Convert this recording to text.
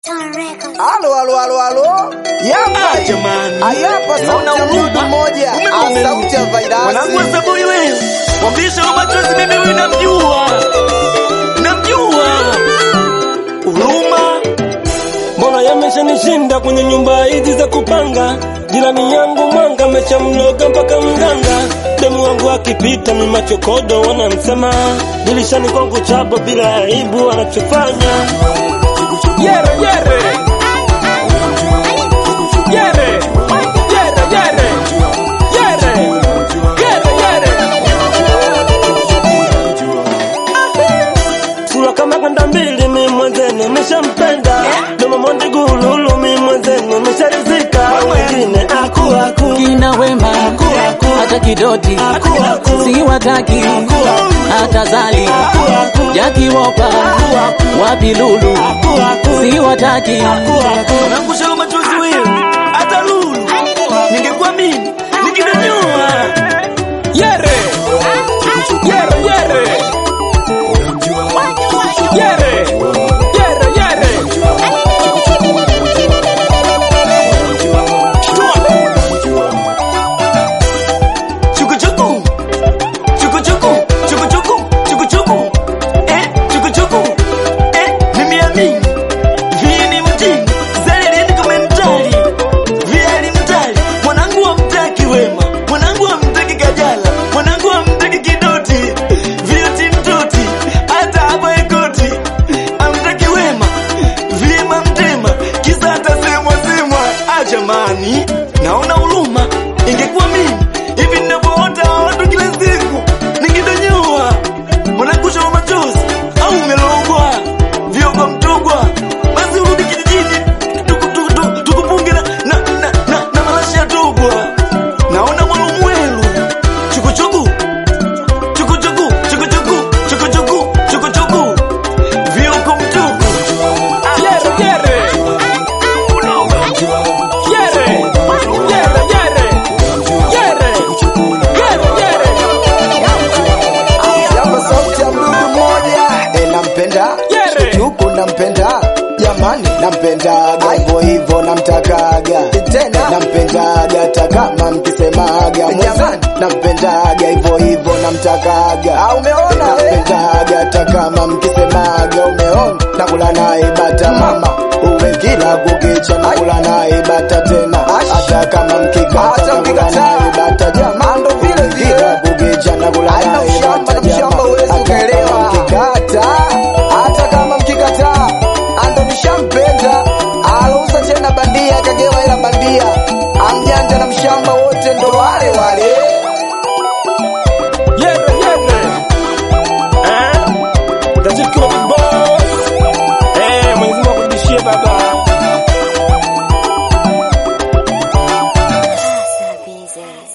Halo. Yamba jamani. Ayapa sauti ya mmoja. Sauti ya virus. Mwanangu wa Saburi wewe. Mwambisha wa machozi mimi wewe namjua. Huruma. Mbona yameshanishinda kwenye nyumba hizi za kupanga. Jirani yangu mwanga ameshamloga mpaka mganga. Demu wangu akipita mimi machokodo wanamsema. Dilishani kwangu chabo bila aibu anachofanya. Yere. Sura kama kanda mbili mimi mwenzenu nimeshampenda. Doma monde gululu mimi mwenzenu nimesharizika. Wengine aku kina wema hata kidoti siwataki hata zali Jackie Wopa wapi lulu siwataki Mwanangu shalo machozi wewe. Hata lulu. Ningekuwa mimi ningenyua. Yere. Jamani, naona huruma. Ingekuwa mimi hivi ninavyoota watu kila siku ningedonyua. Mwanangu shao machozi au umelogwa vio kwa mtogwa. Basi urudi kijijini tukupunge na malashi ya togwa. Naona mwalumu wenu chukuchuku vio kwa mtogwa. Nampenda jamani, nampendaga hivyo namtakaga tena, nampendaga hata kama mkisemaga jamani, nampendaga hivyo namtakaga. Umeona, nampendaga hata kama mkisemaga. Umeona, nakula naye bata mama, uwe kila kukicha nakula naye bata tena, hata kama mkikata nakula naye bata jamani.